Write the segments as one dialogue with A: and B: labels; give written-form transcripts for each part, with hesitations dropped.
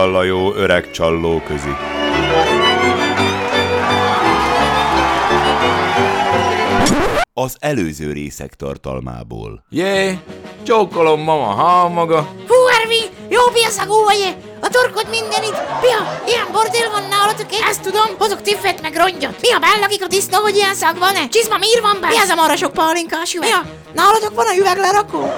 A: Ballajó öreg csalló közi. Az előző részek tartalmából.
B: Jé, csókolom, mama, ha maga.
C: Hú, Harvey, jó piaszagú vagy-e? A torkod mindenit. Pia, ilyen bordél van nálatok, én ezt tudom, hozok tiffet meg rongyot. Pia, bellakik a disznó, hogy ilyen szag van-e? Csizma, miért van be? Mi az a marra sok pálinkás üveg? Pia, nálatok van a üveglerakó?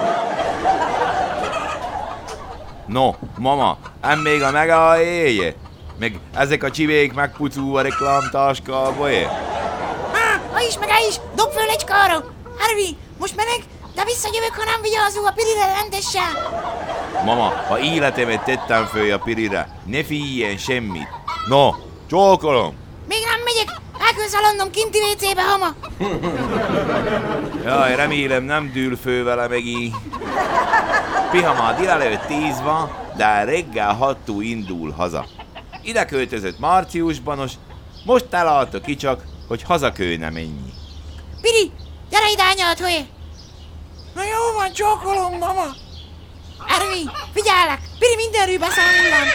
B: No, mama, még a mega éje. Meg ezek a csivék megpucú a reklámtáskába, é?
C: Ha is, meg is, dob föl egy karra. Harvey, most menek, de visszajövök, ha nem vigyázol a pirire rendesen.
B: Mama, ha életemet tettem föl a pirire, ne figyeljen semmit. No, csókolom.
C: Még nem megyek, el kell szaladnom kinti WC-be, hama.
B: Jaj, remélem nem dől fő vele megint. Piha, már délelőtt 10 van, de reggel 6-tól indul haza. Ide költözött márciusban, most találta ki csak, hogy hazakőne mennyi.
C: Piri, gyere ide anyát, hogy?
D: Na jó van, csókolom, mama.
C: Harvey, figyellek, Piri mindenről beszámolom.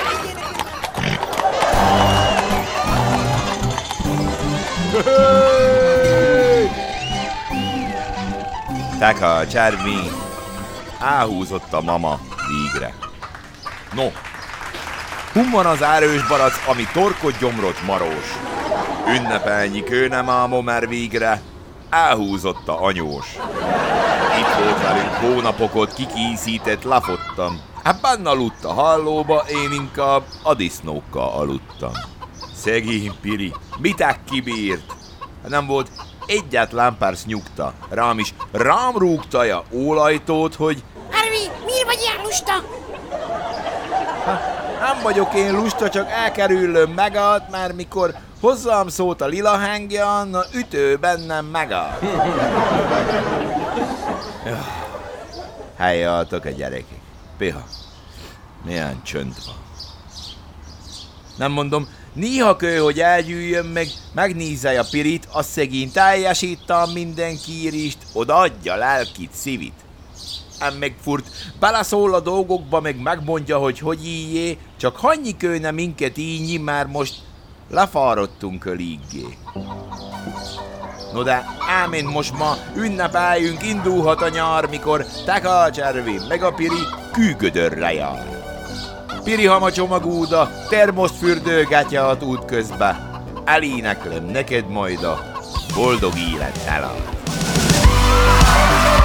B: Teka, Csermi, áhúzott a mama végre. No, hun van az erős barack, ami torkot gyomrott marós. Ünnepelnyi kőne mámo, mert végre elhúzott a anyós. Itt volt velünk hónapokat, kikíszített lafottam. Hát benne aludt a hallóba, én inkább a disznókkal aludtam. Szegény Piri, mitek kibírt? Nem volt egyetlen perc nyugta. Rám rúgtaja ólajtót, hogy
C: Harvey, miért vagy ilyen lusta?
B: nem vagyok én lusta, csak elkerülöm megállt, mert mikor hozzám szólt a lila hangja, na ütő bennem megállt. Helyáltok a gyerekek. Piha, milyen csönd van. Nem mondom, néha kő, hogy elgyűjjön meg, megnézze a Pirit, a szegény teljesítem minden kérést, odaadja lelkit, szívit. Ám megfurt, beleszól a dolgokba, meg megmondja, hogy íjjé, csak annyi kőne minket ígyi, már most lefáradtunk eléggé. No de, ámén most ma ünnepeljünk, indulhat a nyár, mikor Teka, Cservi, meg a Piri kűgödörre jár. Piri hama csomagúda, termoszt fürdőgatja útközbe. Eléneklem neked majd a boldog élet elát.